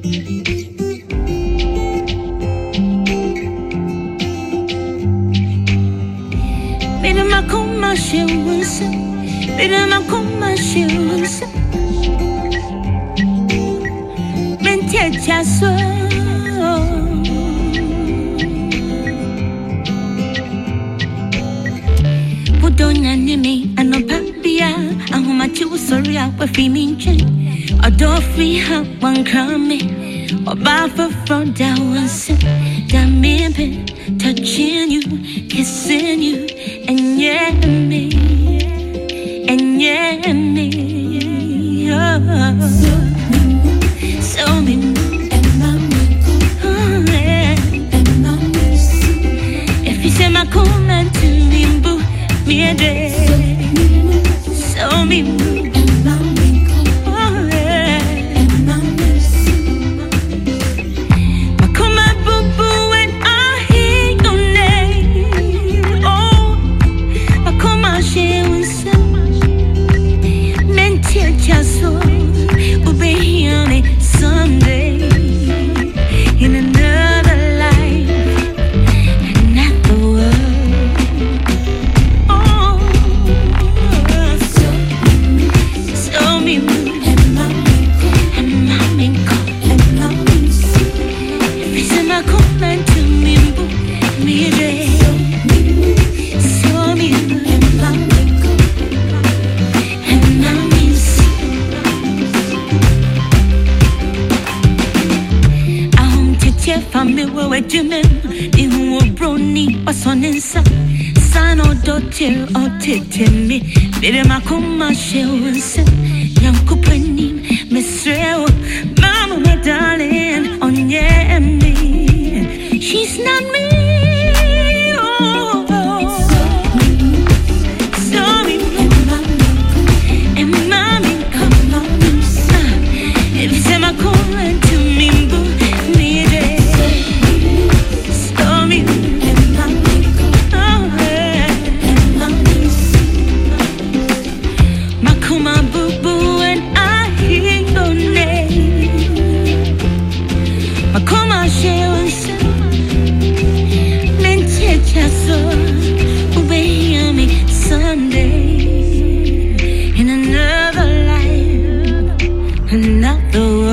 Touching you, kissing you, and yeah, me, and yeah, me. So me, if you say my comment to me, boo, me a day. So me. Me, bere makoma shewense, yankupeni, mesreo, mama, my darling, on yeah, me. She's not me. Someday in another life, another world.